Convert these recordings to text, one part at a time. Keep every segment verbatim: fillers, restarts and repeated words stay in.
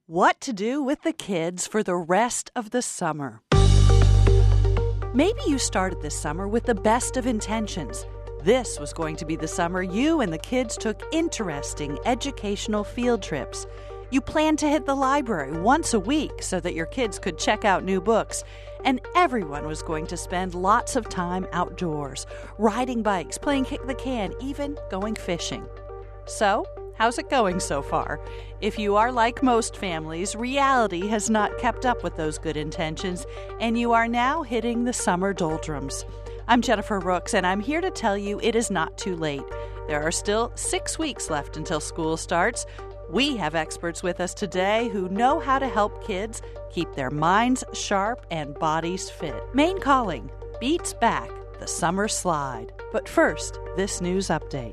What to do with the kids for the rest of the summer. Maybe you started this summer with the best of intentions. This was going to be the summer you and the kids took interesting educational field trips. You planned to hit the library once a week so that your kids could check out new books. And everyone was going to spend lots of time outdoors, riding bikes, playing kick the can, even going fishing. So, how's it going so far? If you are like most families, reality has not kept up with those good intentions, and you are now hitting the summer doldrums. I'm Jennifer Rooks, and I'm here to tell you it is not too late. There are still six weeks left until school starts. We have experts with us today who know how to help kids keep their minds sharp and bodies fit. Maine Calling beats back the summer slide. But first, this news update.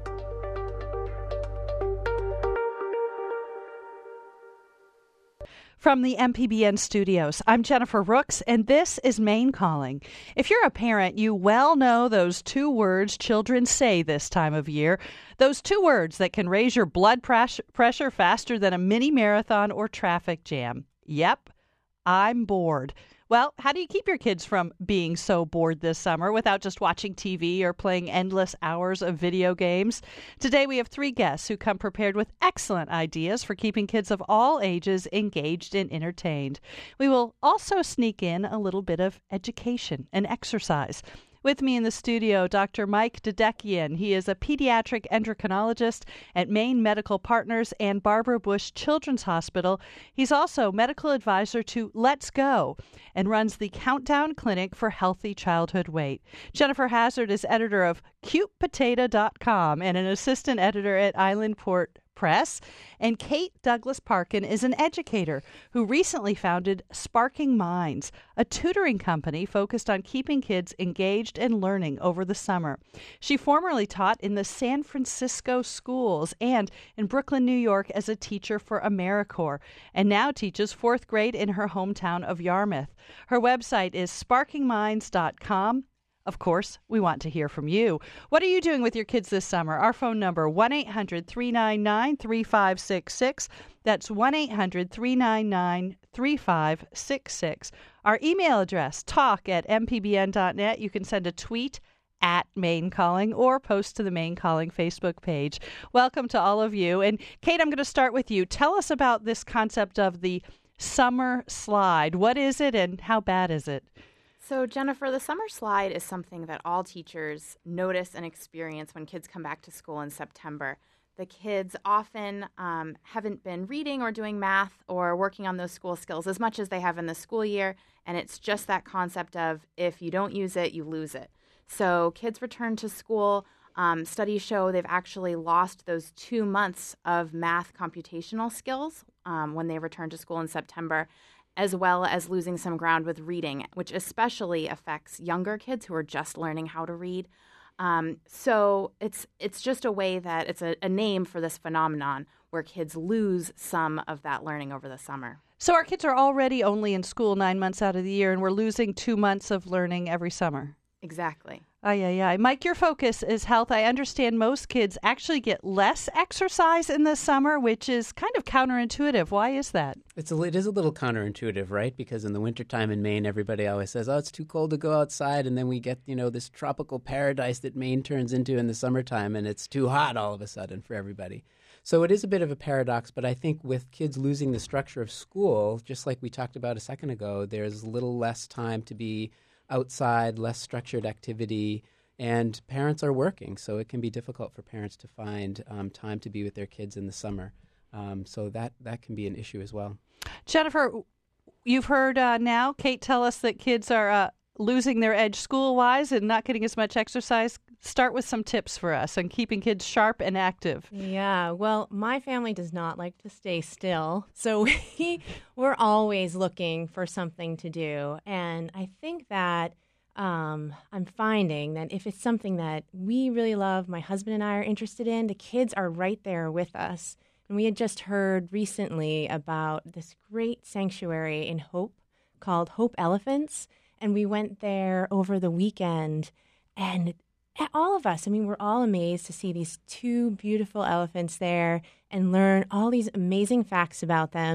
From the M P B N studios, I'm Jennifer Rooks, and this is Maine Calling. If you're a parent, you well know those two words children say this time of year. Those two words that can raise your blood pres- pressure faster than a mini marathon or traffic jam. Yep, I'm bored. Well, how do you keep your kids from being so bored this summer without just watching T V or playing endless hours of video games? Today we have three guests who come prepared with excellent ideas for keeping kids of all ages engaged and entertained. We will also sneak in a little bit of education and exercise. With me in the studio, Doctor Mike Dedekian. He is a pediatric endocrinologist at Maine Medical Partners and Barbara Bush Children's Hospital. He's also medical advisor to Let's Go and runs the Countdown Clinic for Healthy Childhood Weight. Jennifer Hazard is editor of cute potato dot com and an assistant editor at Islandport Press. And Kate Douglas Parkin is an educator who recently founded Sparking Minds, a tutoring company focused on keeping kids engaged and learning over the summer. She formerly taught in the San Francisco schools and in Brooklyn, New York as a teacher for AmeriCorps, and now teaches fourth grade in her hometown of Yarmouth. Her website is sparking minds dot com. Of course, we want to hear from you. What are you doing with your kids this summer? Our phone number, one eight hundred three nine nine three five six six. That's one eight hundred three nine nine three five six six. Our email address, talk at m p b n dot net. You can send a tweet at Maine Calling or post to the Maine Calling Facebook page. Welcome to all of you. And Kate, I'm going to start with you. Tell us about this concept of the summer slide. What is it and how bad is it? So, Jennifer, the summer slide is something that all teachers notice and experience when kids come back to school in September. The kids often um, haven't been reading or doing math or working on those school skills as much as they have in the school year, and it's just that concept of if you don't use it, you lose it. So kids return to school. Um, studies show they've actually lost those two months of math computational skills um, when they return to school in September, as well as losing some ground with reading, which especially affects younger kids who are just learning how to read. Um, so it's it's just a way that it's a, a name for this phenomenon where kids lose some of that learning over the summer. So our kids are already only in school nine months out of the year, and we're losing two months of learning every summer. Exactly. Ay, ay, ay. Mike, your focus is health. I understand most kids actually get less exercise in the summer, which is kind of counterintuitive. Why is that? It's a, it is a little counterintuitive, right? Because in the wintertime in Maine, everybody always says, oh, it's too cold to go outside. And then we get, you know, this tropical paradise that Maine turns into in the summertime, and it's too hot all of a sudden for everybody. So it is a bit of a paradox, but I think with kids losing the structure of school, just like we talked about a second ago, there's a little less time to be outside, less structured activity, and parents are working, so it can be difficult for parents to find um, time to be with their kids in the summer. Um, so that, that can be an issue as well. Jennifer, you've heard uh, now Kate tell us that kids are uh, losing their edge school-wise and not getting as much exercise. Start with some tips for us on keeping kids sharp and active. Yeah, well, my family does not like to stay still, so we, we're always looking for something to do. And I think that um, I'm finding that if it's something that we really love, my husband and I are interested in, the kids are right there with us. And we had just heard recently about this great sanctuary in Hope called Hope Elephants, and we went there over the weekend, and all of us, I mean, we're all amazed to see these two beautiful elephants there and learn all these amazing facts about them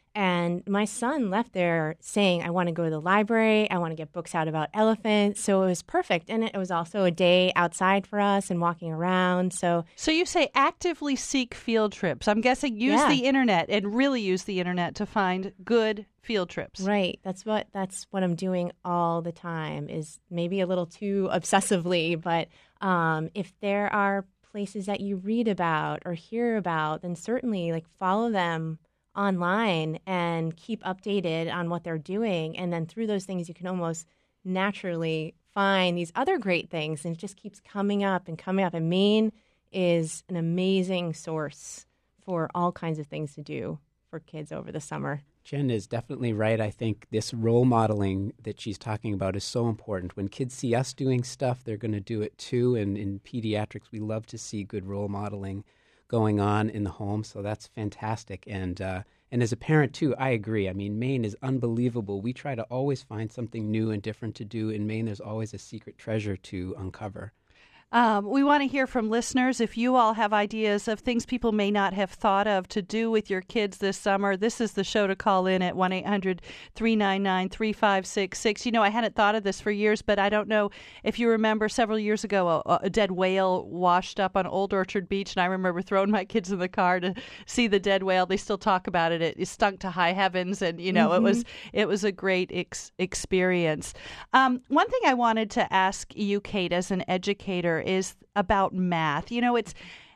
And my son left there saying, I want to go to the library. I want to get books out about elephants. So it was perfect. And it was also a day outside for us and walking around. So So you say actively seek field trips. I'm guessing use Yeah. the internet and really use the internet to find good field trips. Right. That's what that's what I'm doing all the time, is maybe a little too obsessively. But um, if there are places that you read about or hear about, then certainly like follow them online and keep updated on what they're doing. And then through those things, you can almost naturally find these other great things, and it just keeps coming up and coming up. And Maine is an amazing source for all kinds of things to do for kids over the summer. Jen is definitely right. I think this role modeling that she's talking about is so important. When kids see us doing stuff, they're going to do it too. And in pediatrics, we love to see good role modeling going on in the home. So that's fantastic. And uh, and as a parent, too, I agree. I mean, Maine is unbelievable. We try to always find something new and different to do. In Maine, there's always a secret treasure to uncover. Um, we want to hear from listeners. If you all have ideas of things people may not have thought of to do with your kids this summer, this is the show to call in at one eight hundred three nine nine three five six six. You know, I hadn't thought of this for years, but I don't know if you remember several years ago, a, a dead whale washed up on Old Orchard Beach, and I remember throwing my kids in the car to see the dead whale. They still talk about it. It, it stunk to high heavens, and, you know, mm-hmm. it was it was a great ex- experience. Um, one thing I wanted to ask you, Kate, as an educator, is about math. You know, it's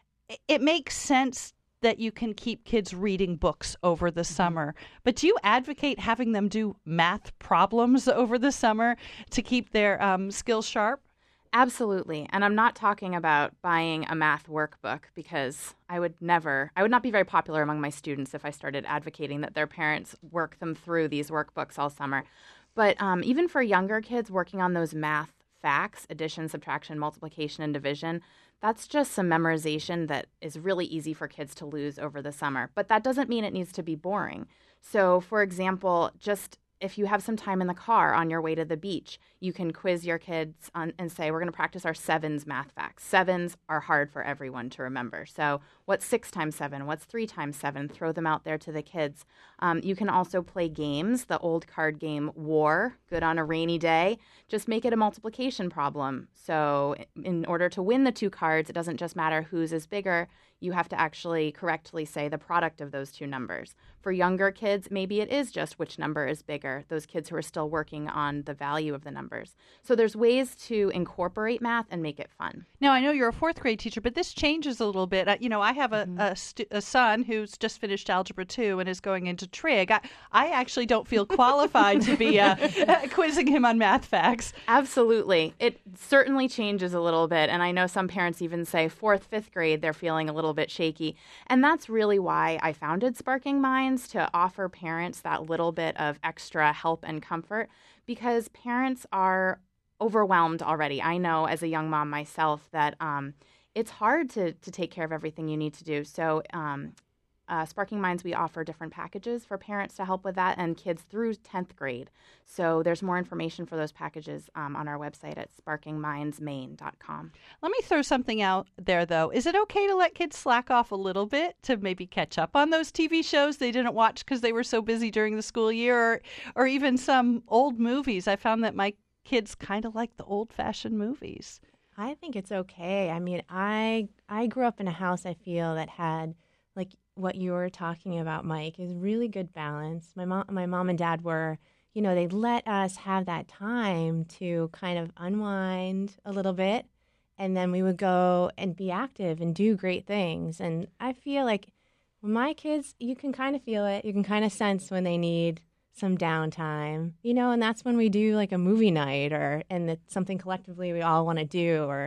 it makes sense that you can keep kids reading books over the summer, but do you advocate having them do math problems over the summer to keep their um, skills sharp? Absolutely. And I'm not talking about buying a math workbook, because I would never, I would not be very popular among my students if I started advocating that their parents work them through these workbooks all summer. But um, even for younger kids, working on those math facts, addition, subtraction, multiplication, and division, that's just some memorization that is really easy for kids to lose over the summer. But that doesn't mean it needs to be boring. So, for example, just if you have some time in the car on your way to the beach, you can quiz your kids on, and say, we're going to practice our sevens math facts. Sevens are hard for everyone to remember. So what's six times seven? What's three times seven? Throw them out there to the kids. Um, you can also play games, the old card game War, good on a rainy day. Just make it a multiplication problem. So in order to win the two cards, it doesn't just matter whose is bigger. You have to actually correctly say the product of those two numbers. For younger kids, maybe it is just which number is bigger, those kids who are still working on the value of the numbers. So there's ways to incorporate math and make it fun. Now, I know you're a fourth grade teacher, but this changes a little bit. Uh, you know, I have a, mm-hmm. a, stu- a son who's just finished Algebra two and is going into trig. I, I actually don't feel qualified to be uh, quizzing him on math facts. Absolutely. It certainly changes a little bit. And I know some parents even say fourth, fifth grade, they're feeling a little bit shaky. And that's really why I founded Sparking Minds, to offer parents that little bit of extra help and comfort, because parents are overwhelmed already. I know as a young mom myself that um, it's hard to, to take care of everything you need to do. So um, uh, Sparking Minds, we offer different packages for parents to help with that, and kids through tenth grade. So there's more information for those packages um, on our website at sparking minds maine dot com. Let me throw something out there, though. Is it okay to let kids slack off a little bit to maybe catch up on those T V shows they didn't watch because they were so busy during the school year, or, or even some old movies? I found that my kids kind of like the old-fashioned movies. I think it's okay. I mean, I I grew up in a house, I feel, that had, like what you were talking about, Mike, is really good balance. My mom, my mom and dad were, you know, they let us have that time to kind of unwind a little bit, and then we would go and be active and do great things. And I feel like when my kids, you can kind of feel it. You can kind of sense when they need some downtime, you know, and that's when we do like a movie night, or and it's something collectively we all want to do, or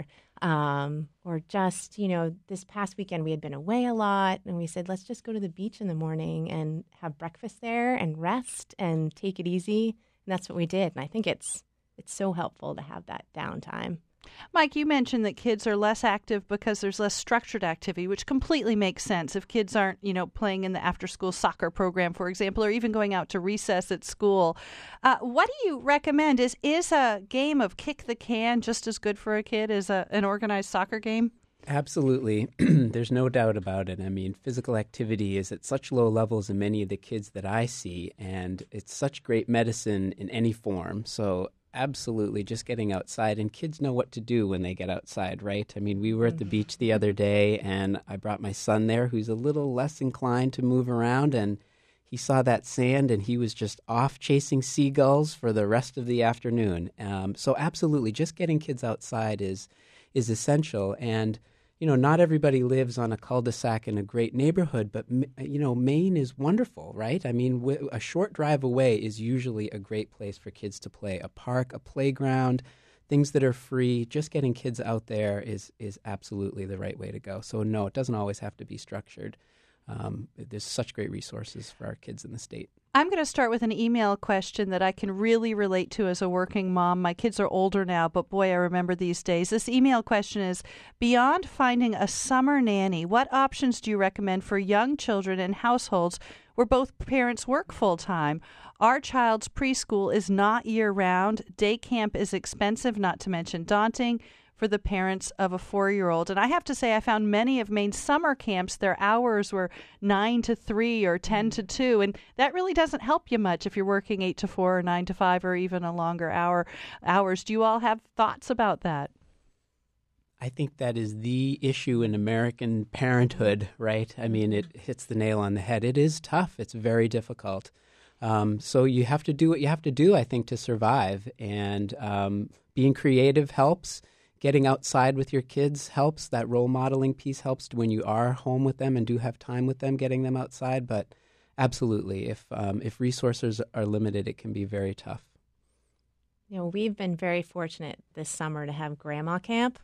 um, or just, you know, this past weekend we had been away a lot, and we said, let's just go to the beach in the morning and have breakfast there and rest and take it easy. And that's what we did. And I think it's it's so helpful to have that downtime. Mike, you mentioned that kids are less active because there's less structured activity, which completely makes sense. If kids aren't, you know, playing in the after-school soccer program, for example, or even going out to recess at school. Uh, what do you recommend? Is is a game of kick the can just as good for a kid as a, an organized soccer game? Absolutely. There's no doubt about it. I mean, physical activity is at such low levels in many of the kids that I see, and it's such great medicine in any form. So absolutely, just getting outside, and kids know what to do when they get outside, right? I mean, we were at the beach the other day, and I brought my son there who's a little less inclined to move around, and he saw that sand, and he was just off chasing seagulls for the rest of the afternoon. Um, so absolutely, just getting kids outside is is essential. And you know, not everybody lives on a cul-de-sac in a great neighborhood, but, you know, Maine is wonderful, right? I mean, w- a short drive away is usually a great place for kids to play. A park, a playground, things that are free. Just getting kids out there is is absolutely the right way to go. So, no, it doesn't always have to be structured. Um, there's such great resources for our kids in the state. I'm going to start with an email question that I can really relate to as a working mom. My kids are older now, but boy, I remember these days. This email question is, beyond finding a summer nanny, what options do you recommend for young children in households where both parents work full-time? Our child's preschool is not year-round. Day camp is expensive, not to mention daunting for the parents of a four-year-old. And I have to say, I found many of Maine's summer camps, their hours were nine to three or ten to two, and that really doesn't help you much if you're working eight to four or nine to five or even a longer hour hours. Do you all have thoughts about that? I think that is the issue in American parenthood, right? I mean, it hits the nail on the head. It is tough. It's very difficult. Um, so you have to do what you have to do, I think, to survive. And um, being creative helps. Getting outside with your kids helps. That role modeling piece helps when you are home with them and do have time with them, getting them outside. But absolutely, if um, if resources are limited, it can be very tough. You know, we've been very fortunate this summer to have grandma camp.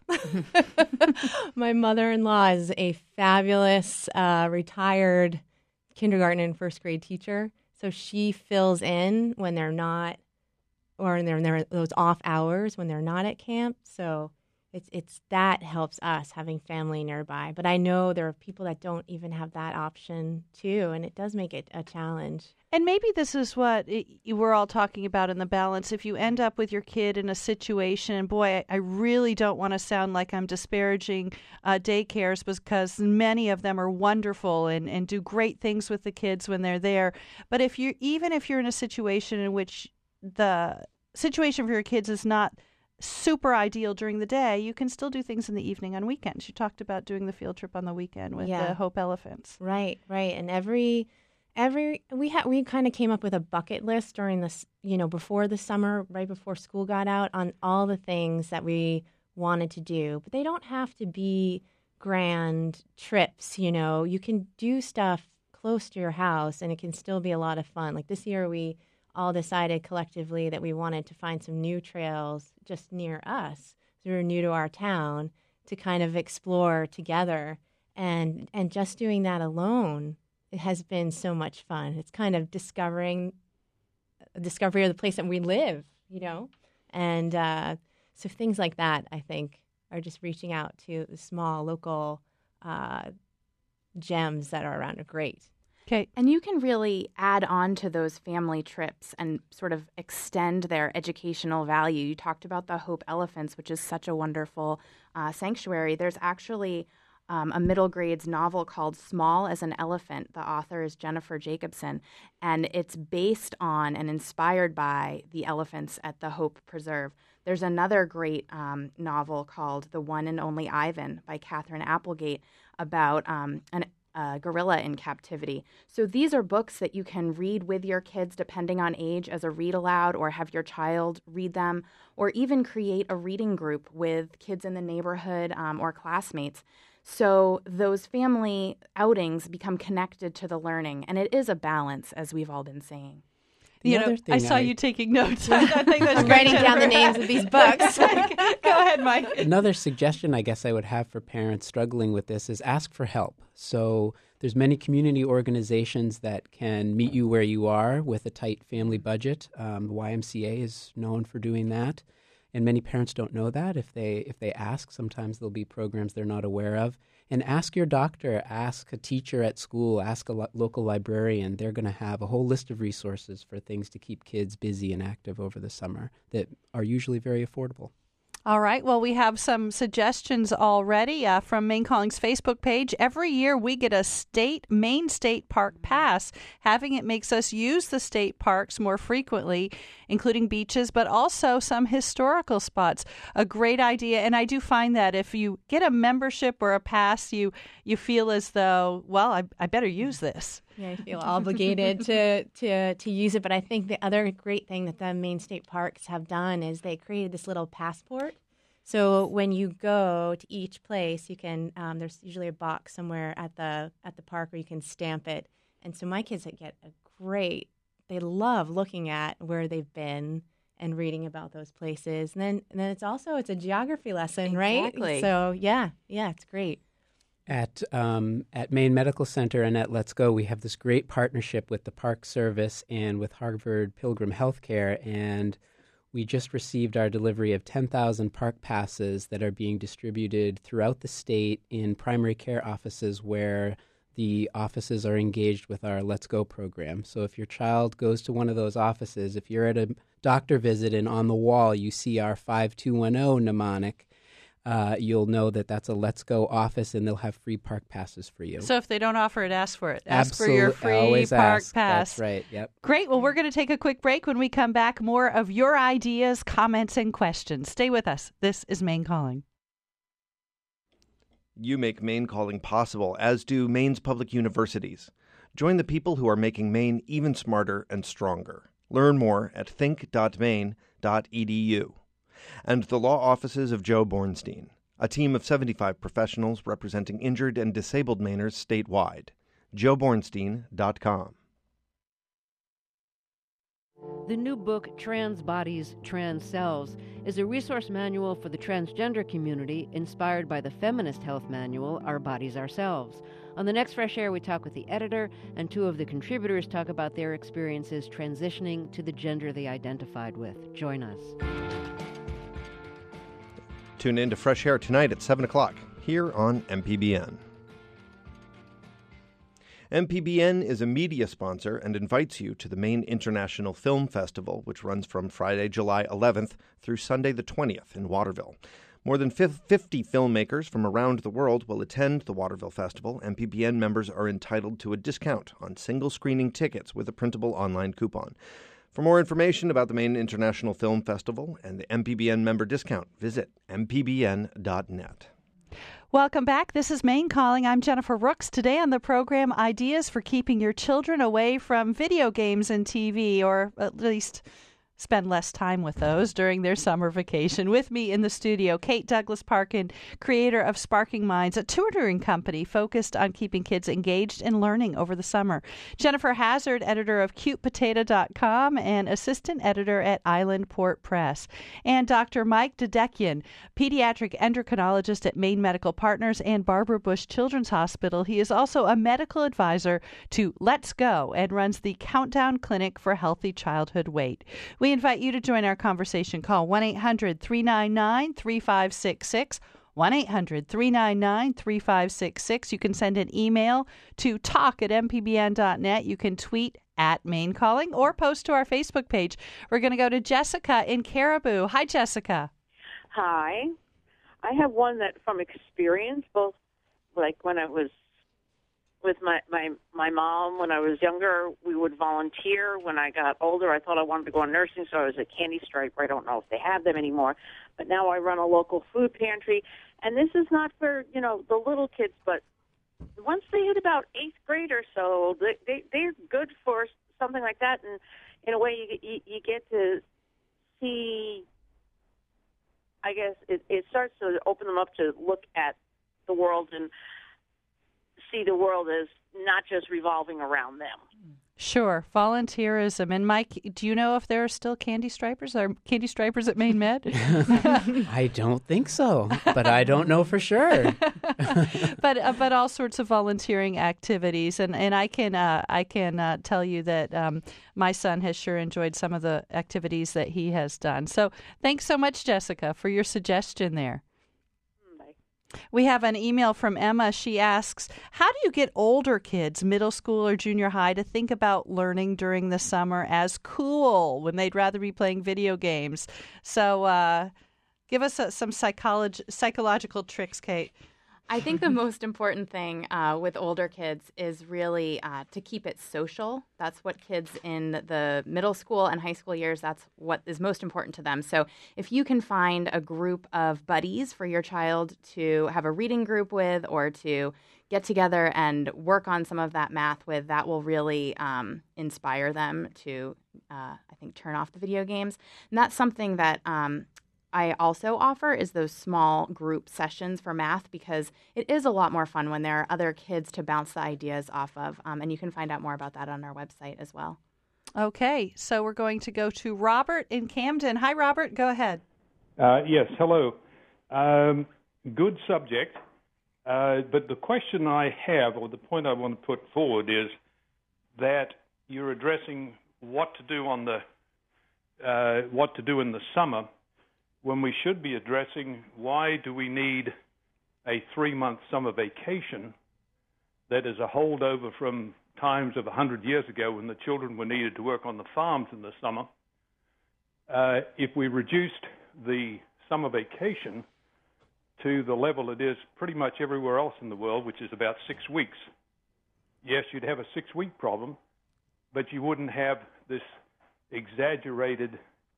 My mother-in-law is a fabulous uh, retired kindergarten and first grade teacher. So she fills in when they're not, or in their, in their those off hours when they're not at camp. So It's it's that helps us having family nearby. But I know there are people that don't even have that option too, and it does make it a challenge. And maybe this is what it, we're all talking about in the balance. If you end up with your kid in a situation, and boy, I, I really don't want to sound like I'm disparaging uh, daycares, because many of them are wonderful and, and do great things with the kids when they're there. But if you even if you're in a situation in which the situation for your kids is not super ideal during the day, you can still do things in the evening on weekends. You talked about doing the field trip on the weekend with yeah. the Hope Elephants. Right, right. And every every we had we kind of came up with a bucket list during this, you know, before the summer, right before school got out, on all the things that we wanted to do. But they don't have to be grand trips, you know. You can do stuff close to your house and it can still be a lot of fun. Like this year we all decided collectively that we wanted to find some new trails just near us. So we were new to our town to kind of explore together. And and just doing that alone, it has been so much fun. It's kind of discovering, discovery of the place that we live, you know? And uh, so things like that, I think, are just reaching out to the small local uh, gems that are around are great. Okay. And you can really add on to those family trips and sort of extend their educational value. You talked about the Hope Elephants, which is such a wonderful uh, sanctuary. There's actually um, a middle grades novel called Small as an Elephant. The author is Jennifer Jacobson, and it's based on and inspired by the elephants at the Hope Preserve. There's another great um, novel called The One and Only Ivan by Catherine Applegate about um, an Uh, gorilla in captivity. So these are books that you can read with your kids depending on age as a read aloud, or have your child read them, or even create a reading group with kids in the neighborhood um, or classmates. So those family outings become connected to the learning, and it is a balance, as we've all been saying. The you know, I saw I, you taking notes. I think that's I'm great, writing down the names of these books. Go ahead, Mike. Another suggestion I guess I would have for parents struggling with this is ask for help. So there's many community organizations that can meet you where you are with a tight family budget. Um, the Y M C A is known for doing that, and many parents don't know that. If they if they ask, sometimes there'll be programs they're not aware of. And ask your doctor, ask a teacher at school, ask a lo- local librarian. They're going to have a whole list of resources for things to keep kids busy and active over the summer that are usually very affordable. All right. Well, we have some suggestions already uh, from Maine Calling's Facebook page. Every year we get a state Maine State Park pass. Having it makes us use the state parks more frequently, including beaches, but also some historical spots. A great idea. And I do find that if you get a membership or a pass, you you feel as though, well, I, I better use this. Yeah, I feel obligated to, to to use it. But I think the other great thing that the Maine State Parks have done is they created this little passport. So when you go to each place, you can um, there's usually a box somewhere at the at the park where you can stamp it. And so my kids get a great, they love looking at where they've been and reading about those places. And then and then it's also it's a geography lesson, Exactly. right? So yeah, yeah, it's great. At um, at Maine Medical Center and at Let's Go, we have this great partnership with the Park Service and with Harvard Pilgrim Healthcare, and we just received our delivery of ten thousand park passes that are being distributed throughout the state in primary care offices where the offices are engaged with our Let's Go program. So if your child goes to one of those offices, if you're at a doctor visit and on the wall you see our five two one zero mnemonic, Uh, you'll know that that's a Let's Go office, and they'll have free park passes for you. So if they don't offer it, ask for it. Ask Absolute, for your free always park ask. pass. That's right, yep. Great. Well, we're going to take a quick break. When we come back, more of your ideas, comments, and questions. Stay with us. This is Maine Calling. You make Maine Calling possible, as do Maine's public universities. Join the people who are making Maine even smarter and stronger. Learn more at think dot maine dot e d u. And the law offices of Joe Bornstein, a team of seventy-five professionals representing injured and disabled Mainers statewide. joe bornstein dot com. The new book, Trans Bodies, Trans Selves, is a resource manual for the transgender community inspired by the feminist health manual, Our Bodies, Ourselves. On the next Fresh Air, we talk with the editor, and two of the contributors talk about their experiences transitioning to the gender they identified with. Join us. Tune in to Fresh Air tonight at seven o'clock here on M P B N. M P B N is a media sponsor and invites you to the Maine International Film Festival, which runs from Friday, July eleventh through Sunday the twentieth in Waterville. More than fifty filmmakers from around the world will attend the Waterville Festival. M P B N members are entitled to a discount on single screening tickets with a printable online coupon. For more information about the Maine International Film Festival and the M P B N member discount, visit m p b n dot net. Welcome back. This is Maine Calling. I'm Jennifer Rooks. Today on the program, ideas for keeping your children away from video games and T V, or at least spend less time with those during their summer vacation. With me in the studio, Kate Douglas Parkin, creator of Sparking Minds, a tutoring company focused on keeping kids engaged and learning over the summer. Jennifer Hazard, editor of cute potato dot com and assistant editor at Island Port Press. And Doctor Mike Dedekian, pediatric endocrinologist at Maine Medical Partners and Barbara Bush Children's Hospital. He is also a medical advisor to Let's Go and runs the Countdown Clinic for Healthy Childhood Weight. We invite you to join our conversation. Call one eight hundred three nine nine three five six six, one eight hundred three nine nine three five six six. You can send an email to talk at m p b n dot net. You can tweet at Maine Calling or post to our Facebook page. We're going to go to Jessica in Caribou. Hi, Jessica. Hi. I have one that from experience, both like when I was with my, my, my mom when I was younger, we would volunteer. When I got older, I thought I wanted to go on nursing, so I was at Candy Striper. I don't know if they have them anymore. But now I run a local food pantry. And this is not for, you know, the little kids, but once they hit about eighth grade or so, they, they, they're good for something like that. And in a way, you, you, you get to see, I guess, it, it starts to open them up to look at the world and see the world as not just revolving around them. Sure, volunteerism. And Mike, do you know if there are still Candy Stripers? Are Candy Stripers at Maine Med? I don't think so, but I don't know for sure. but uh, but all sorts of volunteering activities, and and I can uh, I can uh, tell you that um, my son has sure enjoyed some of the activities that he has done. So thanks so much, Jessica, for your suggestion there. We have an email from Emma. She asks, how do you get older kids, middle school or junior high, to think about learning during the summer as cool when they'd rather be playing video games? So, uh, Give us uh, some psycholog- psychological tricks, Kate. I think the most important thing uh, with older kids is really uh, to keep it social. That's what kids in the middle school and high school years, that's what is most important to them. So if you can find a group of buddies for your child to have a reading group with or to get together and work on some of that math with, that will really um, inspire them to, uh, I think, turn off the video games. And that's something that um, I also offer is those small group sessions for math, because it is a lot more fun when there are other kids to bounce the ideas off of. Um, and you can find out more about that on our website as well. Okay, so we're going to go to Robert in Camden. Hi, Robert. Go ahead. Uh, yes, hello. Um, good subject. Uh, but the question I have, or the point I want to put forward, is that you're addressing what to do on the uh, what to do in the summer, when we should be addressing why do we need a three-month summer vacation that is a holdover from times of one hundred years ago when the children were needed to work on the farms in the summer. Uh, if we reduced the summer vacation to the level it is pretty much everywhere else in the world, which is about six weeks, yes, you'd have a six-week problem, but you wouldn't have this exaggerated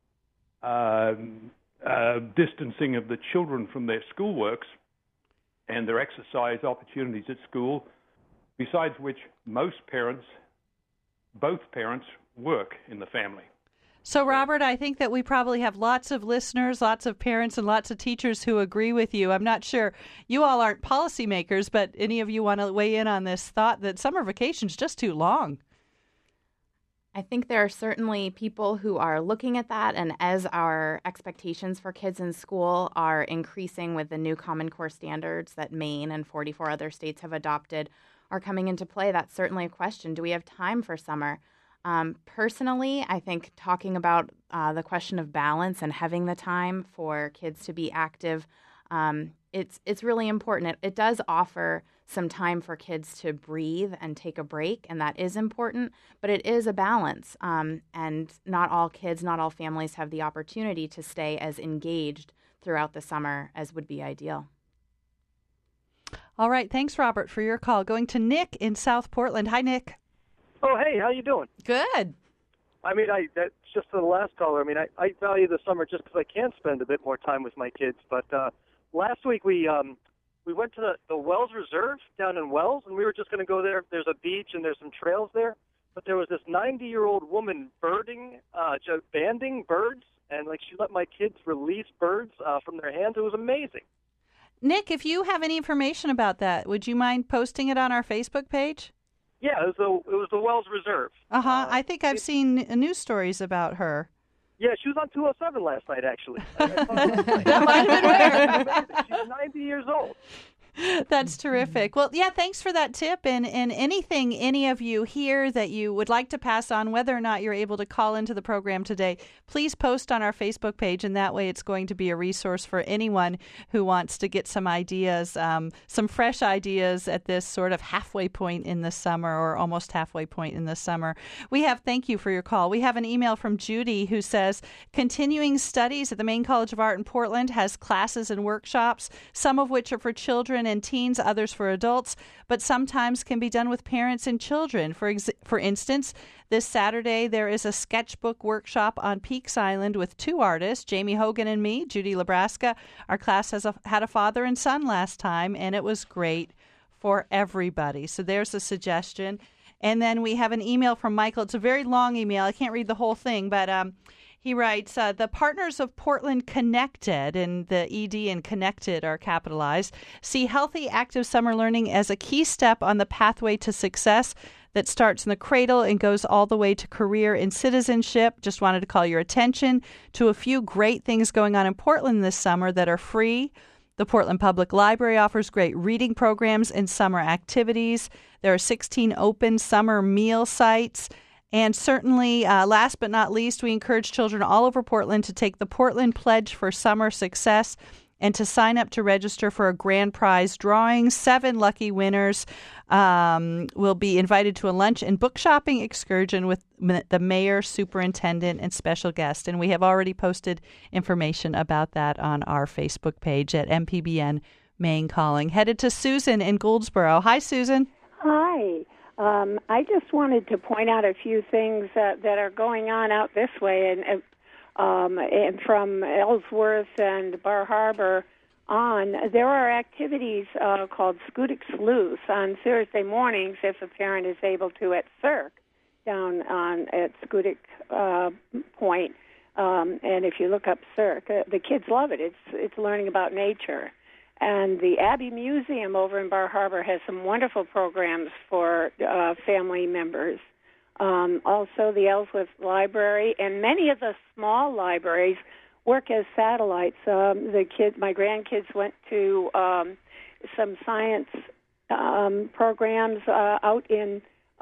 um, Uh, distancing of the children from their schoolworks and their exercise opportunities at school, besides which most parents, both parents, work in the family. So, Robert, I think that we probably have lots of listeners, lots of parents, and lots of teachers who agree with you. I'm not sure. You all aren't policymakers, but any of you want to weigh in on this thought that summer vacation is just too long? I think there are certainly people who are looking at that, and as our expectations for kids in school are increasing with the new Common Core standards that Maine and forty-four other states have adopted are coming into play, that's certainly a question. Do we have time for summer? Um, personally, I think talking about uh, the question of balance and having the time for kids to be active, um, it's it's really important. It, it does offer some time for kids to breathe and take a break, and that is important, but it is a balance, um, and not all kids, not all families have the opportunity to stay as engaged throughout the summer as would be ideal. All right, thanks, Robert, for your call. Going to Nick in South Portland. Hi, Nick. Oh, hey, how you doing? Good. I mean, I that's just for the last caller. I mean, I, I value the summer just because I can spend a bit more time with my kids, but uh, last week we... Um, We went to the, the Wells Reserve down in Wells, and we were just going to go there. There's a beach, and there's some trails there. But there was this ninety-year-old woman birding, uh, just banding birds, and, like, she let my kids release birds uh, from their hands. It was amazing. Nick, if you have any information about that, would you mind posting it on our Facebook page? Yeah, it was the, it was the Wells Reserve. Uh-huh. Uh, I think I've it, seen news stories about her. Yeah, she was on two oh seven last night, actually. I, I that might have been weird. She's ninety years old. That's terrific. Well, yeah, thanks for that tip. And, and anything any of you hear that you would like to pass on, whether or not you're able to call into the program today, please post on our Facebook page. And that way it's going to be a resource for anyone who wants to get some ideas, um, some fresh ideas at this sort of halfway point in the summer, or almost halfway point in the summer. We have, thank you for your call. We have an email from Judy who says, continuing studies at the Maine College of Art in Portland has classes and workshops, some of which are for children and teens, others for adults, but sometimes can be done with parents and children. For ex- for instance, this Saturday there is a sketchbook workshop on Peaks Island with two artists, Jamie Hogan and me, Judy Lebraska. Our class has a, had a father and son last time, and it was great for everybody. So there's a suggestion. And then we have an email from Michael. It's a very long email. I can't read the whole thing, but um, he writes, uh, the Partners of Portland Connected, and the E D and Connected are capitalized, see healthy, active summer learning as a key step on the pathway to success that starts in the cradle and goes all the way to career and citizenship. Just wanted to call your attention to a few great things going on in Portland this summer that are free. The Portland Public Library offers great reading programs and summer activities. There are sixteen open summer meal sites. And certainly, uh, last but not least, we encourage children all over Portland to take the Portland Pledge for Summer Success And to sign up to register for a grand prize drawing, seven lucky winners um, will be invited to a lunch and book shopping excursion with the mayor, superintendent, and special guest. And we have already posted information about that on our Facebook page at M P B N Maine Calling. Headed to Susan in Goldsboro. Hi, Susan. Hi. Um, I just wanted to point out a few things uh, that are going on out this way, and, um, and from Ellsworth and Bar Harbor on. There are activities uh, called Scudic Sleuth on Thursday mornings, if a parent is able to, at Cirque down on at Scudic uh, Point. Um, and if you look up Cirque, uh, the kids love it. It's it's learning about nature. And the Abbey Museum over in Bar Harbor has some wonderful programs for uh, family members. Um, also, the Ellsworth Library and many of the small libraries work as satellites. Um, the kids, my grandkids went to um, some science um, programs uh, out in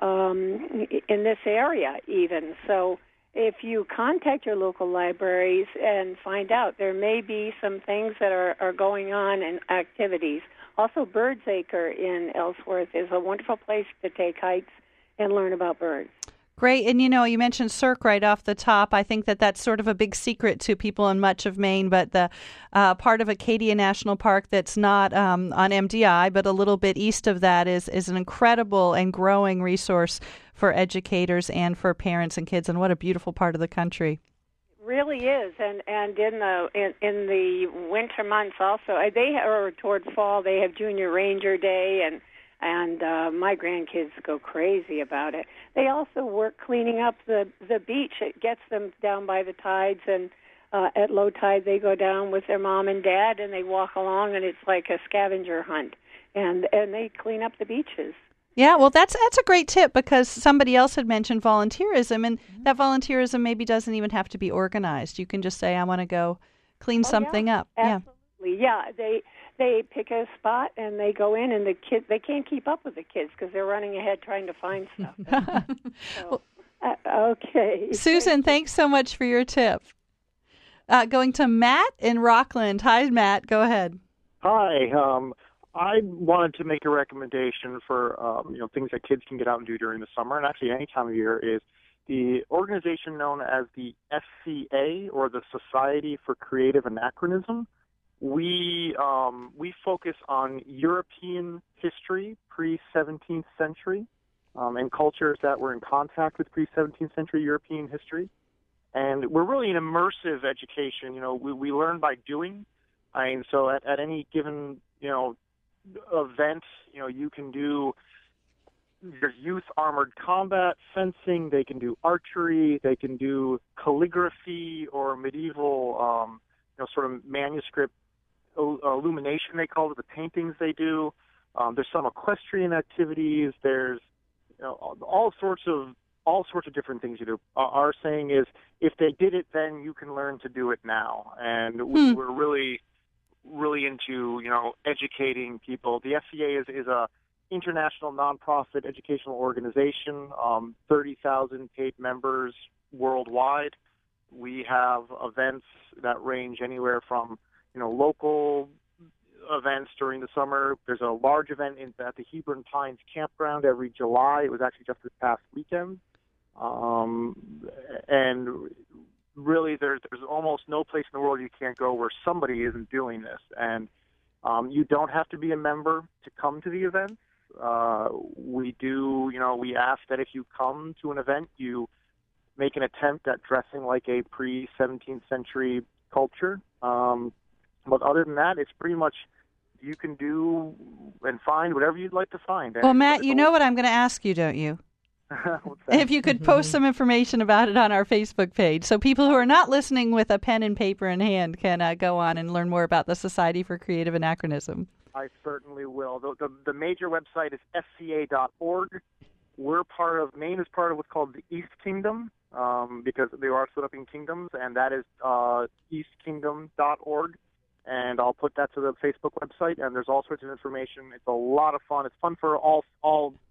um, in this area, even. So, if you contact your local libraries and find out, there may be some things that are, are going on and activities. Also, Birdsacre in Ellsworth is a wonderful place to take hikes and learn about birds. Great. And, you know, you mentioned Cirque right off the top. I think that that's sort of a big secret to people in much of Maine, but the uh, part of Acadia National Park that's not um, on M D I, but a little bit east of that is, is an incredible and growing resource for educators and for parents and kids. And what a beautiful part of the country. It really is. And, and in the in, in the winter months also, they are toward fall, they have Junior Ranger Day, and And uh, my grandkids go crazy about it. They also work cleaning up the, the beach. It gets them down by the tides, and uh, at low tide they go down with their mom and dad, and they walk along, and it's like a scavenger hunt. And and they clean up the beaches. Yeah, well, that's that's a great tip, because somebody else had mentioned volunteerism, and mm-hmm. that volunteerism maybe doesn't even have to be organized. You can just say, I want to go clean oh, something yeah, up. Absolutely, yeah. yeah they... They pick a spot and they go in, and the kids, they can't keep up with the kids because they're running ahead trying to find stuff. so, uh, okay. Susan, thanks so much for your tip. Uh, going to Matt in Rockland. Hi, Matt. Go ahead. Hi. Um, I wanted to make a recommendation for um, you know things that kids can get out and do during the summer, and actually any time of year, is the organization known as the S C A, or the Society for Creative Anachronism. We um, we focus on European history, pre-seventeenth century, um, and cultures that were in contact with pre-seventeenth century European history. And we're really an immersive education. You know, we, we learn by doing. I mean, so at, at any given, you know, event, you know, you can do there's youth armored combat, fencing, they can do archery, they can do calligraphy or medieval, um, you know, sort of manuscript illumination, they call it, the paintings they do. Um, there's some equestrian activities. There's you know, all sorts of all sorts of different things you do. Uh, our saying is, if they did it then, you can learn to do it now. And we, hmm. we're really, really into you know educating people. The S C A is is a international nonprofit educational organization. Um, thirty thousand paid members worldwide. We have events that range anywhere from you know, local events during the summer. There's a large event in, at the Hebron Pines Campground every July. It was actually just this past weekend. Um, and really, there's, there's almost no place in the world you can't go where somebody isn't doing this. And um, you don't have to be a member to come to the event. Uh, we do, you know, we ask that if you come to an event, you make an attempt at dressing like a pre-seventeenth century culture. Um, But other than that, it's pretty much you can do and find whatever you'd like to find. Well, Matt, you know what I'm going to ask you, don't you? If you could post some information about it on our Facebook page, so people who are not listening with a pen and paper in hand can uh, go on and learn more about the Society for Creative Anachronism. I certainly will. The, the, the major website is S C A dot org. We're part of, Maine is part of what's called the East Kingdom, um, because they are split up in kingdoms, and that is uh, east kingdom dot org. And I'll put that to the Facebook website, and there's all sorts of information. It's a lot of fun. It's fun for all all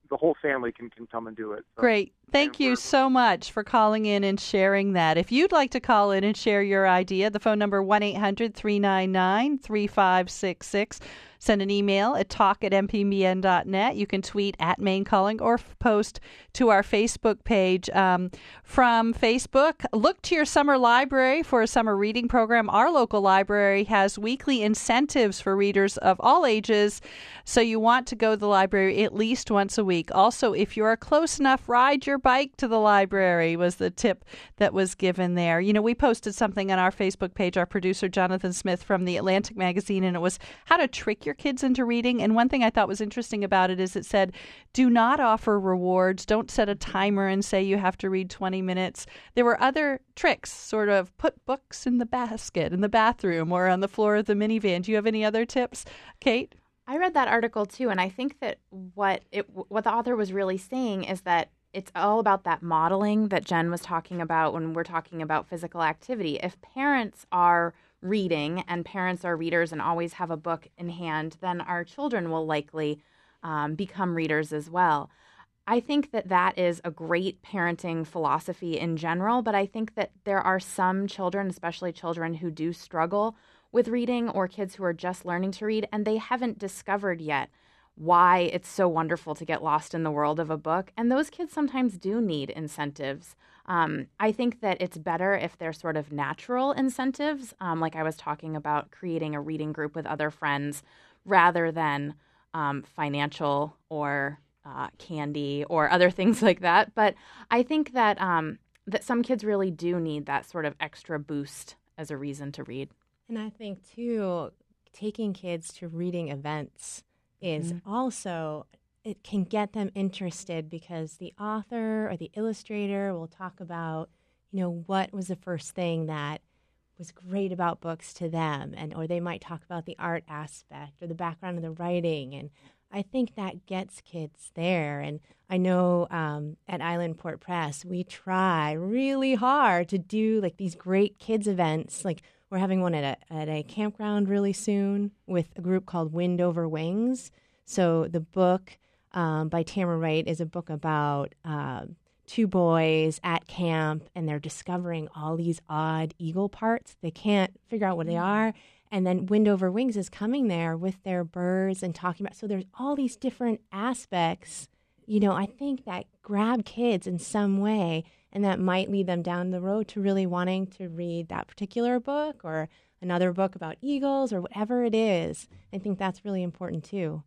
the whole family can, can come and do it. So, Great. Thank you so much for calling in and sharing that. If you'd like to call in and share your idea, the phone number one eight hundred three nine nine three five six six. Send an email at talk at m p b n dot net. You can tweet at Maine Calling or f- post to our Facebook page. Um, from Facebook, look to your summer library for a summer reading program. Our local library has weekly incentives for readers of all ages, so you want to go to the library at least once a week. Also, if you are close enough, ride your bike to the library was the tip that was given there. You know, we posted something on our Facebook page, our producer Jonathan Smith from the Atlantic magazine, and it was how to trick your kids into reading. And one thing I thought was interesting about it is it said, do not offer rewards. Don't set a timer and say you have to read twenty minutes. There were other tricks, sort of put books in the basket in the bathroom or on the floor of the minivan. Do you have any other tips, Kate? I read that article too, and I think that what it, what the author was really saying is that it's all about that modeling that Jen was talking about when we're talking about physical activity. If parents are reading and parents are readers and always have a book in hand, then our children will likely um, become readers as well. I think that that is a great parenting philosophy in general, but I think that there are some children, especially children who do struggle with reading or kids who are just learning to read, and they haven't discovered yet why it's so wonderful to get lost in the world of a book. And those kids sometimes do need incentives. Um, I think that it's better if they're sort of natural incentives, um, like I was talking about creating a reading group with other friends, rather than um, financial or uh, candy or other things like that. But I think that um, that some kids really do need that sort of extra boost as a reason to read. And I think, too, taking kids to reading events is mm-hmm. also, it can get them interested because the author or the illustrator will talk about, you know, what was the first thing that was great about books to them, and or they might talk about the art aspect or the background of the writing, and I think that gets kids there. And I know um, at Islandport Press, we try really hard to do like these great kids events. Like we're having one at a, at a campground really soon with a group called Wind Over Wings. So the book um, by Tamara Wright is a book about uh, two boys at camp, and they're discovering all these odd eagle parts. They can't figure out what they are. And then Wind Over Wings is coming there with their birds and talking about, so there's all these different aspects, you know, I think that grab kids in some way, and that might lead them down the road to really wanting to read that particular book or another book about eagles or whatever it is. I think that's really important too.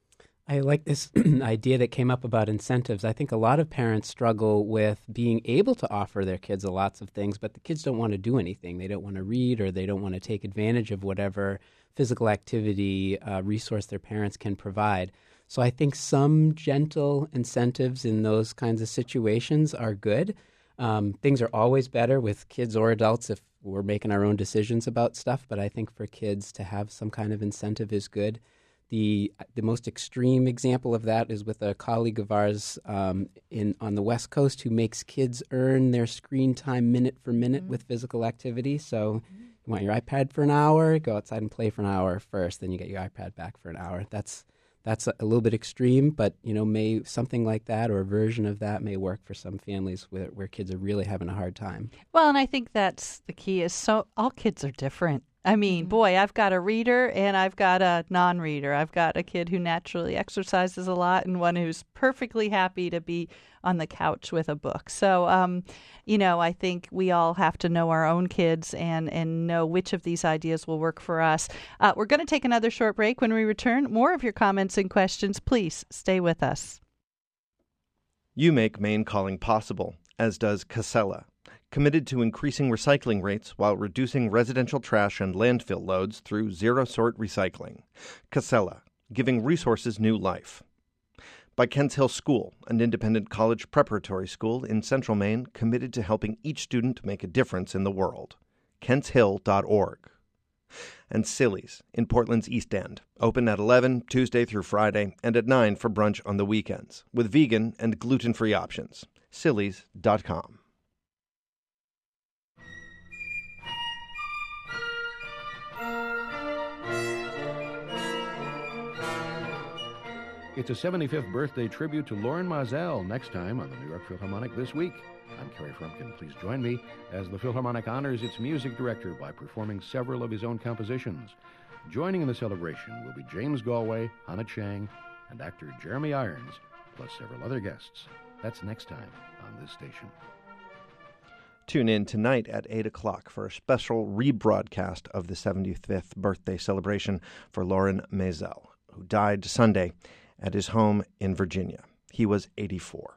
I like this idea that came up about incentives. I think a lot of parents struggle with being able to offer their kids lots of things, but the kids don't want to do anything. They don't want to read, or they don't want to take advantage of whatever physical activity uh, resource their parents can provide. So I think some gentle incentives in those kinds of situations are good. Um, things are always better with kids or adults if we're making our own decisions about stuff, but I think for kids to have some kind of incentive is good. The the most extreme example of that is with a colleague of ours um, in on the West Coast who makes kids earn their screen time minute for minute mm-hmm. with physical activity. So mm-hmm. you want your iPad for an hour, go outside and play for an hour first, then you get your iPad back for an hour. That's that's a, a little bit extreme, but you know, may something like that or a version of that may work for some families where, where kids are really having a hard time. Well, and I think that's the key is so all kids are different. I mean, boy, I've got a reader and I've got a non-reader. I've got a kid who naturally exercises a lot and one who's perfectly happy to be on the couch with a book. So, um, you know, I think we all have to know our own kids and, and know which of these ideas will work for us. Uh, we're going to take another short break. When we return, more of your comments and questions. Please stay with us. You make Maine Calling possible, as does Casella, committed to increasing recycling rates while reducing residential trash and landfill loads through zero-sort recycling. Casella, giving resources new life. By Kents Hill School, an independent college preparatory school in central Maine committed to helping each student make a difference in the world. kents hill dot org. And Silly's in Portland's East End, open at eleven Tuesday through Friday and at nine for brunch on the weekends, with vegan and gluten-free options. Silly's dot com. It's a seventy-fifth birthday tribute to Lorin Maazel next time on the New York Philharmonic This Week. I'm Kerry Frumpkin. Please join me as the Philharmonic honors its music director by performing several of his own compositions. Joining in the celebration will be James Galway, Hannah Chang, and actor Jeremy Irons, plus several other guests. That's next time on this station. Tune in tonight at eight o'clock for a special rebroadcast of the seventy-fifth birthday celebration for Lorin Maazel, who died Sunday at his home in Virginia. He was eighty-four.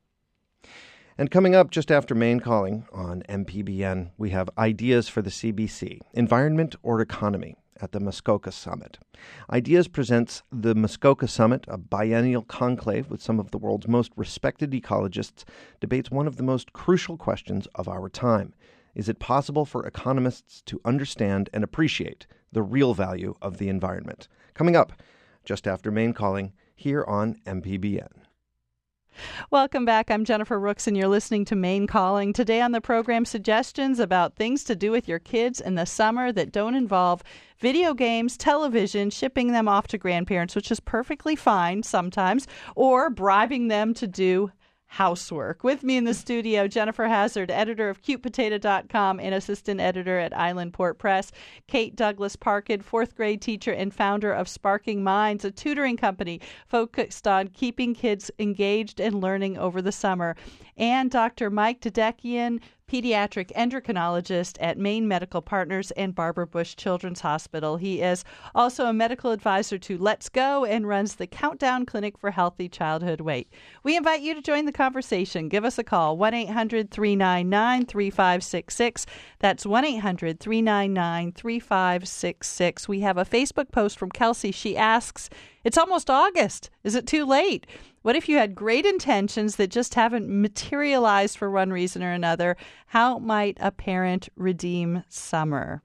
And coming up just after Maine Calling on M P B N, we have Ideas for the C B C, Environment or Economy, at the Muskoka Summit. Ideas presents the Muskoka Summit, a biennial conclave with some of the world's most respected ecologists, debates one of the most crucial questions of our time. Is it possible for economists to understand and appreciate the real value of the environment? Coming up just after Maine Calling here on M P B N. Welcome back. I'm Jennifer Rooks, and you're listening to Maine Calling. Today on the program, suggestions about things to do with your kids in the summer that don't involve video games, television, shipping them off to grandparents, which is perfectly fine sometimes, or bribing them to do housework. With me in the studio, Jennifer Hazard, editor of cute potato dot com and assistant editor at Island Port Press. Kate Douglas Parkin, fourth grade teacher and founder of Sparking Minds, a tutoring company focused on keeping kids engaged and learning over the summer. And Doctor Mike Dedekian, pediatric endocrinologist at Maine Medical Partners and Barbara Bush Children's Hospital. He is also a medical advisor to Let's Go and runs the Countdown Clinic for Healthy Childhood Weight. We invite you to join the conversation. Give us a call, one eight hundred three nine nine three five six six. That's one eight hundred three nine nine three five six six. We have a Facebook post from Kelsey. She asks, it's almost August. Is it too late? What if you had great intentions that just haven't materialized for one reason or another? How might a parent redeem summer?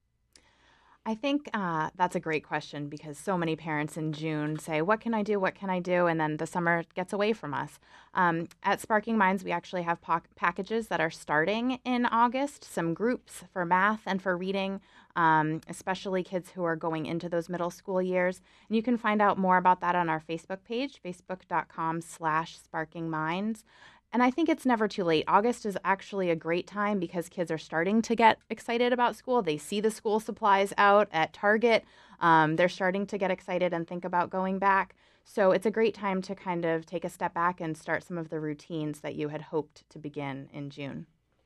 I think uh, that's a great question because so many parents in June say, what can I do, what can I do? And then the summer gets away from us. Um, at Sparking Minds, we actually have po- packages that are starting in August, some groups for math and for reading, um, especially kids who are going into those middle school years. And you can find out more about that on our Facebook page, facebook.com slash Sparking Minds. And I think it's never too late. August is actually a great time because kids are starting to get excited about school. They see the school supplies out at Target. Um, they're starting to get excited and think about going back. So it's a great time to kind of take a step back and start some of the routines that you had hoped to begin in June.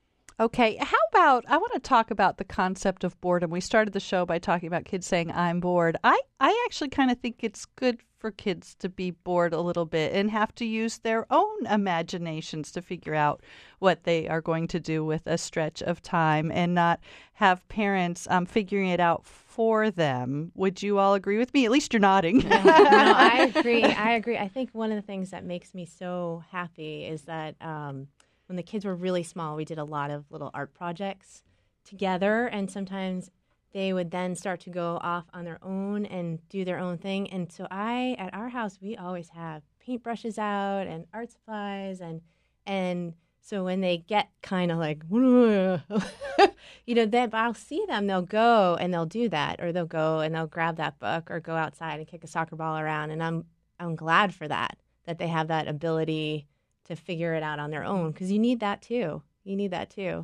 Okay, how about, I want to talk about the concept of boredom. We started the show by talking about kids saying, I'm bored. I, I actually kind of think it's good for kids to be bored a little bit and have to use their own imaginations to figure out what they are going to do with a stretch of time and not have parents um, figuring it out for them. Would you all agree with me? At least you're nodding. No, no, I agree. I agree. I think one of the things that makes me so happy is that um, when the kids were really small, we did a lot of little art projects together, and sometimes they would then start to go off on their own and do their own thing. And so I, at our house, we always have paintbrushes out and art supplies. And and so when they get kind of like, you know, then I'll see them, they'll go and they'll do that, or they'll go and they'll grab that book or go outside and kick a soccer ball around. And I'm I'm glad for that, that they have that ability to figure it out on their own, because you need that too. You need that too.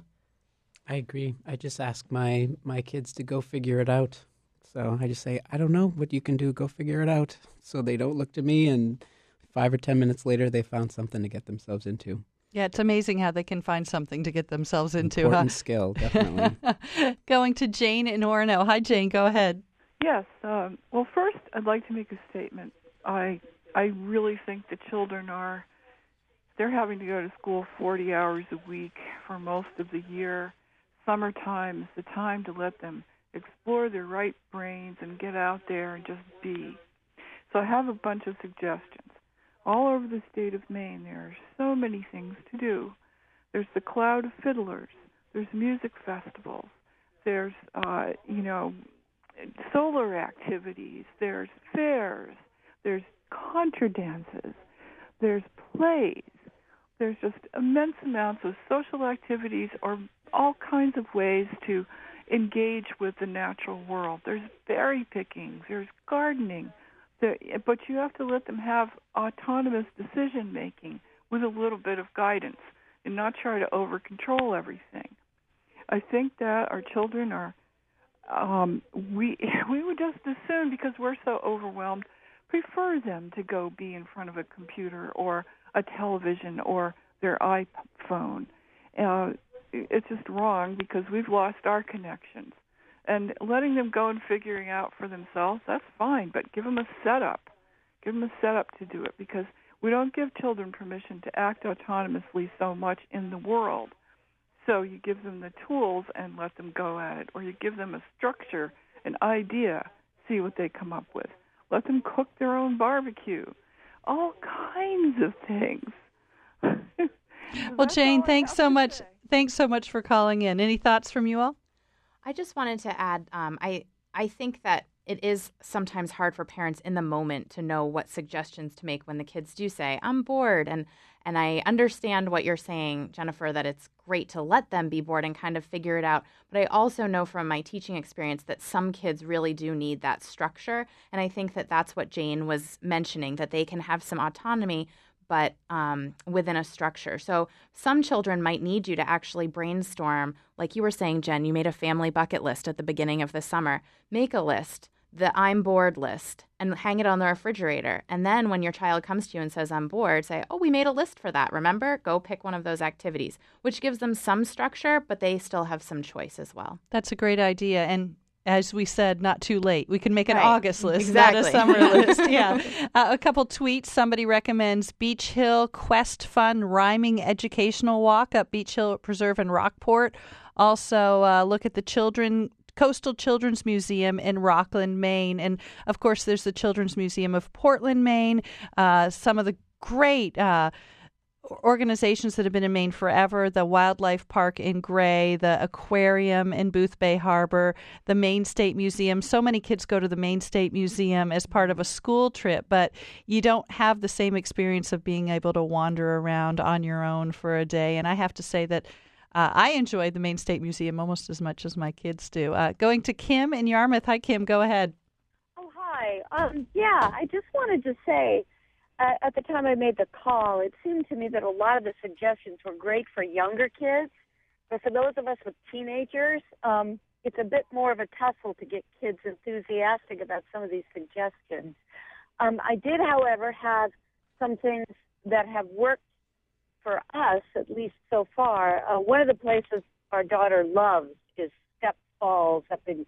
I agree. I just ask my, my kids to go figure it out. So I just say, I don't know what you can do. Go figure it out. So they don't look to me, and five or ten minutes later, they found something to get themselves into. Yeah, it's amazing how they can find something to get themselves into. Important huh? skill, definitely. Going to Jane in Orono. Hi, Jane. Go ahead. Yes. Um, well, first, I'd like to make a statement. I I really think the children are, they're having to go to school forty hours a week for most of the year. Summertime is the time to let them explore their right brains and get out there and just be. So I have a bunch of suggestions. All over the state of Maine, there are so many things to do. There's the Cloud of Fiddlers. There's music festivals. There's, uh, you know, solar activities. There's fairs. There's contra dances. There's plays. There's just immense amounts of social activities or all kinds of ways to engage with the natural world. There's berry picking. There's gardening. The, but you have to let them have autonomous decision making with a little bit of guidance and not try to over control everything. I think that our children are, um, we we would just as soon, because we're so overwhelmed, prefer them to go be in front of a computer or a television or their iPhone. Uh, it's just wrong because we've lost our connections. And letting them go and figuring out for themselves, that's fine, but give them a setup. Give them a setup to do it, because we don't give children permission to act autonomously so much in the world. So you give them the tools and let them go at it, or you give them a structure, an idea, see what they come up with. Let them cook their own barbecue. All kinds of things. Well, Jane, thanks so much. Say. Thanks so much for calling in. Any thoughts from you all? I just wanted to add, um, I I think that it is sometimes hard for parents in the moment to know what suggestions to make when the kids do say, I'm bored. And, and I understand what you're saying, Jennifer, that it's great to let them be bored and kind of figure it out. But I also know from my teaching experience that some kids really do need that structure. And I think that that's what Jane was mentioning, that they can have some autonomy, but um, within a structure. So some children might need you to actually brainstorm. Like you were saying, Jen, you made a family bucket list at the beginning of the summer. Make a list, the I'm bored list, and hang it on the refrigerator. And then when your child comes to you and says, I'm bored, say, oh, we made a list for that. Remember? Go pick one of those activities, which gives them some structure, but they still have some choice as well. That's a great idea. And as we said, not too late. We can make an right. August list, exactly. not a summer list. Yeah. Uh, a couple tweets. Somebody recommends Beach Hill Quest Fun Rhyming Educational Walk up Beach Hill Preserve in Rockport. Also, uh, look at the children Coastal Children's Museum in Rockland, Maine. And, of course, there's the Children's Museum of Portland, Maine. Uh, some of the great uh organizations that have been in Maine forever, the Wildlife Park in Gray, the Aquarium in Boothbay Harbor, the Maine State Museum. So many kids go to the Maine State Museum as part of a school trip, but you don't have the same experience of being able to wander around on your own for a day. And I have to say that uh, I enjoy the Maine State Museum almost as much as my kids do. Uh, going to Kim in Yarmouth. Hi, Kim. Go ahead. Oh, hi. Um, yeah, I just wanted to say, Uh, at the time I made the call, it seemed to me that a lot of the suggestions were great for younger kids. But for those of us with teenagers, um, it's a bit more of a tussle to get kids enthusiastic about some of these suggestions. Um, I did, however, have some things that have worked for us, at least so far. Uh, one of the places our daughter loves is Step Falls up in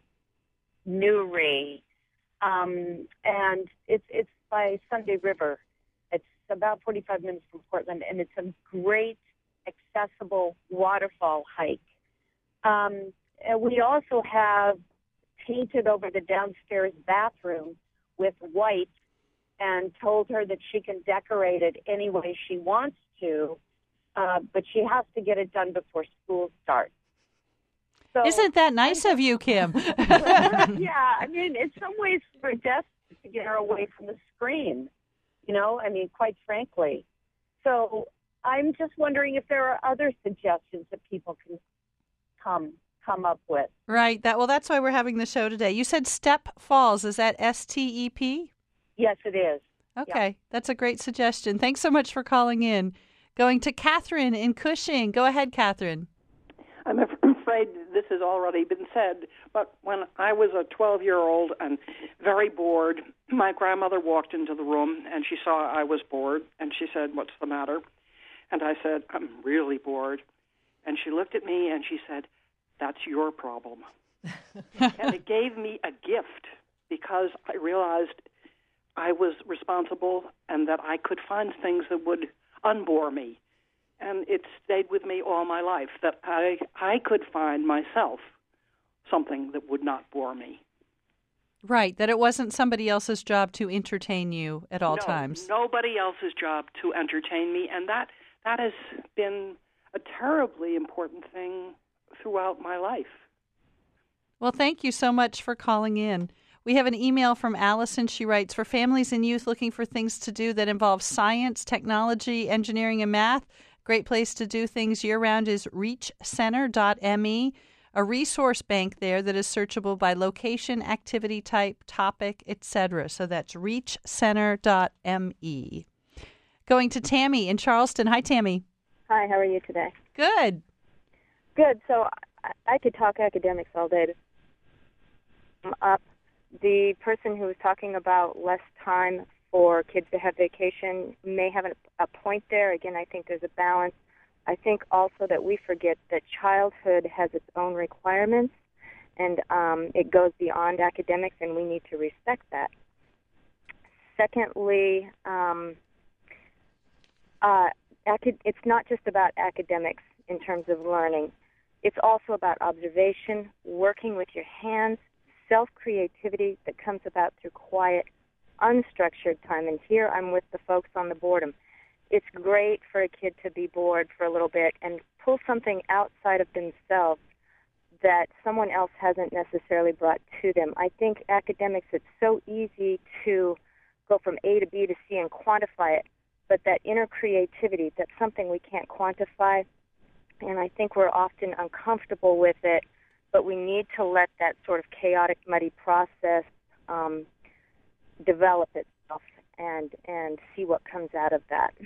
Newry. Um, and it's, it's by Sunday River. It's about forty-five minutes from Portland, and it's a great, accessible waterfall hike. Um, and we also have painted over the downstairs bathroom with white and told her that she can decorate it any way she wants to, uh, but she has to get it done before school starts. So, Isn't that nice of you, Kim? Yeah, I mean, in some ways we're desperate to get her away from the screen. You know, I mean, quite frankly. So I'm just wondering if there are other suggestions that people can come come up with. Right. That well, that's why we're having the show today. You said Step Falls. Is that S T E P? Yes, it is. Okay. Yeah. That's a great suggestion. Thanks so much for calling in. Going to Catherine in Cushing. Go ahead, Catherine. I'm afraid this has already been said, but when I was a twelve-year-old and very bored, my grandmother walked into the room, and she saw I was bored, and she said, "What's the matter?" And I said, "I'm really bored." And she looked at me, and she said, "That's your problem." And it gave me a gift, because I realized I was responsible and that I could find things that would unbore me. And it stayed with me all my life, that I I could find myself something that would not bore me. Right, that it wasn't somebody else's job to entertain you at all no, times. Nobody else's job to entertain me, and that that has been a terribly important thing throughout my life. Well, thank you so much for calling in. We have an email from Allison. She writes, for families and youth looking for things to do that involve science, technology, engineering, and math, great place to do things year-round is reach center dot m e. a resource bank there that is searchable by location, activity type, topic, et cetera. So that's reach center dot m e. Going to Tammy in Charleston. Hi, Tammy. Hi, how are you today? Good. Good. So I, I could talk academics all day. Up the person who was talking about less time for kids to have vacation may have a, a point there. Again, I think there's a balance. I think also that we forget that childhood has its own requirements, and um, it goes beyond academics, and we need to respect that. Secondly, um, uh, acad- it's not just about academics in terms of learning. It's also about observation, working with your hands, self-creativity that comes about through quiet, unstructured time. And here I'm with the folks on the boredom. It's great for a kid to be bored for a little bit and pull something outside of themselves that someone else hasn't necessarily brought to them. I think academics, it's so easy to go from A to B to C and quantify it, but that inner creativity, that's something we can't quantify, and I think we're often uncomfortable with it, but we need to let that sort of chaotic, muddy process um, develop itself and and see what comes out of that.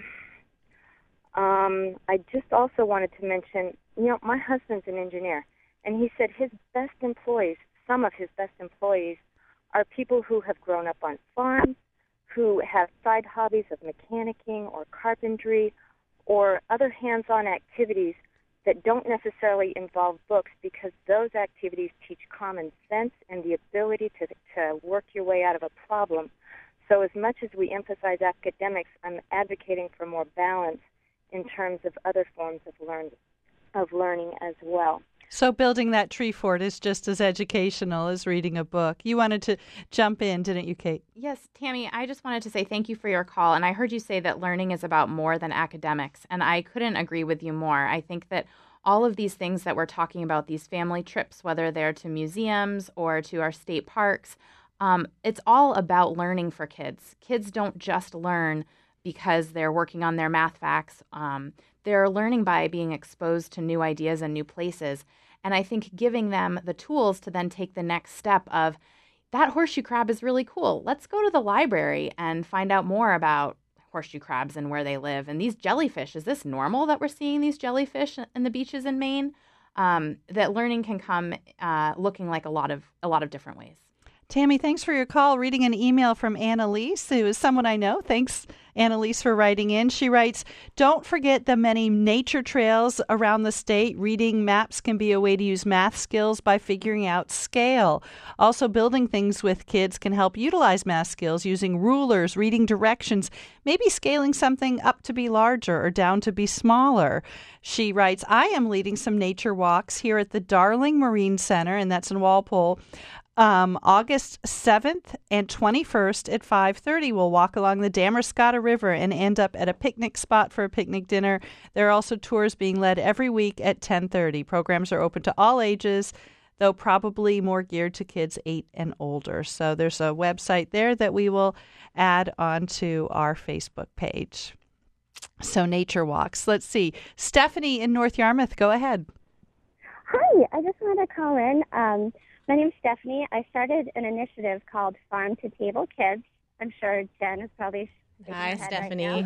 Um, I just also wanted to mention, you know, my husband's an engineer, and he said his best employees, some of his best employees, are people who have grown up on farms, who have side hobbies of mechanicking or carpentry or other hands-on activities that don't necessarily involve books, because those activities teach common sense and the ability to, to work your way out of a problem. So as much as we emphasize academics, I'm advocating for more balance in terms of other forms of learn of learning as well. So building that tree fort is just as educational as reading a book. You wanted to jump in, didn't you, Kate? Yes, Tammy, I just wanted to say thank you for your call. And I heard you say that learning is about more than academics. And I couldn't agree with you more. I think that all of these things that we're talking about, these family trips, whether they're to museums or to our state parks, um, it's all about learning for kids. Kids don't just learn because they're working on their math facts. Um, they're learning by being exposed to new ideas and new places. And I think giving them the tools to then take the next step of, that horseshoe crab is really cool. Let's go to the library and find out more about horseshoe crabs and where they live. And these jellyfish, is this normal that we're seeing these jellyfish in the beaches in Maine? Um, that learning can come uh, looking like a lot of a lot of different ways. Tammy, thanks for your call. Reading an email from Annalise, who is someone I know. Thanks, Annalise, for writing in. She writes, don't forget the many nature trails around the state. Reading maps can be a way to use math skills by figuring out scale. Also, building things with kids can help utilize math skills using rulers, reading directions, maybe scaling something up to be larger or down to be smaller. She writes, I am leading some nature walks here at the Darling Marine Center, and that's in Walpole. Um, August seventh and twenty-first at five thirty. We'll walk along the Damariscotta River and end up at a picnic spot for a picnic dinner. There are also tours being led every week at ten thirty. Programs are open to all ages, though probably more geared to kids eight and older. So there's a website there that we will add onto our Facebook page. So nature walks. Let's see. Stephanie in North Yarmouth, go ahead. Hi, I just wanted to call in. Um, My name's Stephanie. I started an initiative called Farm to Table Kids. I'm sure Jen is probably Hi, Stephanie. Right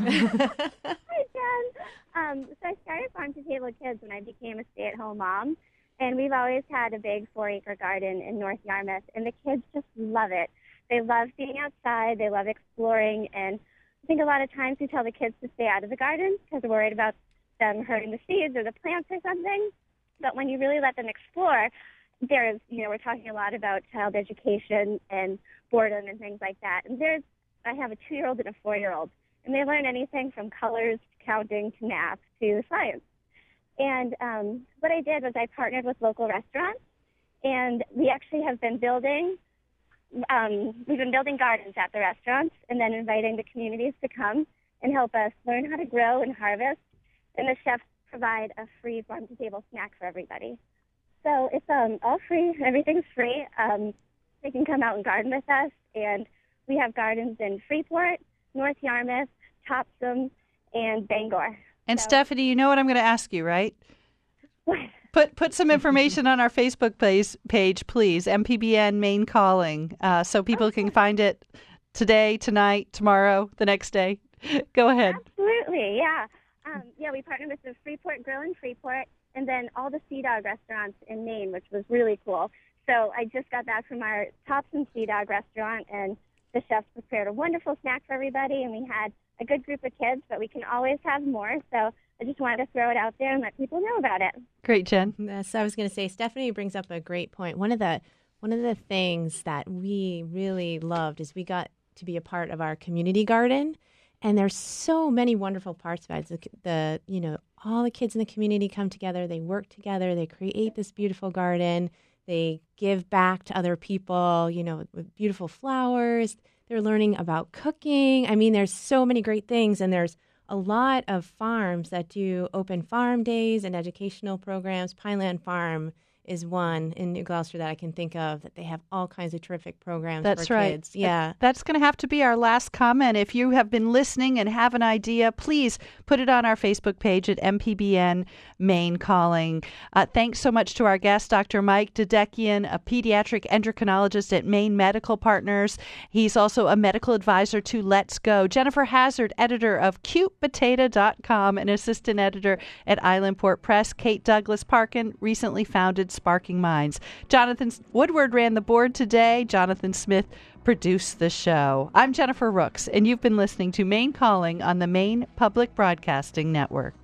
Hi, Jen. Um, so I started Farm to Table Kids when I became a stay-at-home mom, and we've always had a big four-acre garden in North Yarmouth, and the kids just love it. They love being outside. They love exploring, and I think a lot of times we tell the kids to stay out of the garden because we're worried about them hurting the seeds or the plants or something. But when you really let them explore, there's, you know, we're talking a lot about child education and boredom and things like that. And there's, I have a two-year-old and a four-year-old, and they learn anything from colors to counting to math to science. And um, what I did was I partnered with local restaurants, and we actually have been building, um, we've been building gardens at the restaurants and then inviting the communities to come and help us learn how to grow and harvest. And the chefs provide a free farm-to-table snack for everybody. So it's um, all free. Everything's free. Um, they can come out and garden with us. And we have gardens in Freeport, North Yarmouth, Topsom, and Bangor. And so, Stephanie, you know what I'm going to ask you, right? What? Put put some information on our Facebook page, page please, M P B N Maine Calling, uh, so people okay. can find it today, tonight, tomorrow, the next day. Go ahead. Absolutely, yeah. Um, yeah, we partnered with the Freeport Grill in Freeport and then all the Sea Dog restaurants in Maine, which was really cool. So I just got back from our Thompson Sea Dog restaurant, and the chefs prepared a wonderful snack for everybody, and we had a good group of kids, but we can always have more. So I just wanted to throw it out there and let people know about it. Great, Jen. Yes, I was going to say, Stephanie brings up a great point. One of the one of the things that we really loved is we got to be a part of our community garden, and there's so many wonderful parts about it. The, the you know, all the kids in the community come together, they work together, they create this beautiful garden, they give back to other people, you know, with beautiful flowers. They're learning about cooking. I mean, there's so many great things, and there's a lot of farms that do open farm days and educational programs. Pineland Farm is one in New Gloucester that I can think of, that they have all kinds of terrific programs That's for right. kids. Yeah. That's going to have to be our last comment. If you have been listening and have an idea, please put it on our Facebook page at M P B N Maine Calling. Uh, thanks so much to our guest, Doctor Mike Dedekian, a pediatric endocrinologist at Maine Medical Partners. He's also a medical advisor to Let's Go. Jennifer Hazard, editor of cute potato dot com and assistant editor at Islandport Press. Kate Douglas Parkin recently founded Sparking Minds. Jonathan Woodward ran the board today. Jonathan Smith produced the show. I'm Jennifer Rooks, and you've been listening to Maine Calling on the Maine Public Broadcasting Network.